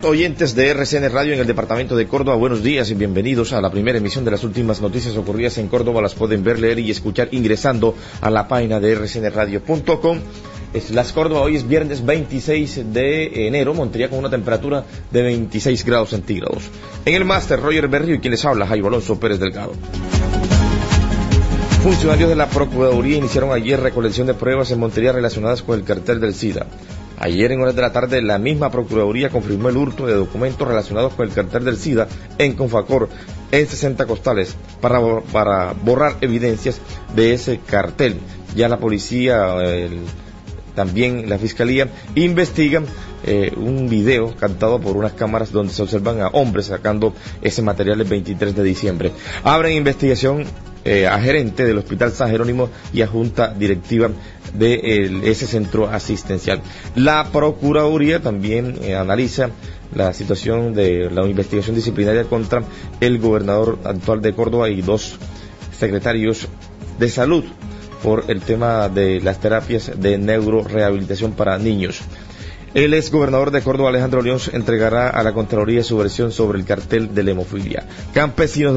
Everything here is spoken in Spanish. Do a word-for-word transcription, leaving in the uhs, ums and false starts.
Oyentes de R C N Radio en el departamento de Córdoba, buenos días y bienvenidos a la primera emisión de las últimas noticias ocurridas en Córdoba. Las pueden ver, leer y escuchar ingresando a la página de R C N radio punto com. Es Las Córdoba, hoy es viernes veintiséis de enero, Montería con una temperatura de veintiséis grados centígrados. En el máster, Roger Berrío y quien les habla, Jairo Alonso Pérez Delgado. Funcionarios de la Procuraduría iniciaron ayer recolección de pruebas en Montería relacionadas con el cartel del SIDA. Ayer en horas de la tarde la misma Procuraduría confirmó el hurto de documentos relacionados con el cartel del SIDA en Confacor en sesenta costales para, para borrar evidencias de ese cartel. Ya la policía, el, también la fiscalía investigan eh, un video captado por unas cámaras donde se observan a hombres sacando ese material el veintitrés de diciembre. Abren investigación Eh, a gerente del Hospital San Jerónimo y a junta directiva de el, ese centro asistencial. La Procuraduría también eh, analiza la situación de la investigación disciplinaria contra el gobernador actual de Córdoba y dos secretarios de salud por el tema de las terapias de neurorehabilitación para niños. El exgobernador de Córdoba, Alejandro León, entregará a la Contraloría su versión sobre el cartel de la hemofilia. Campesinos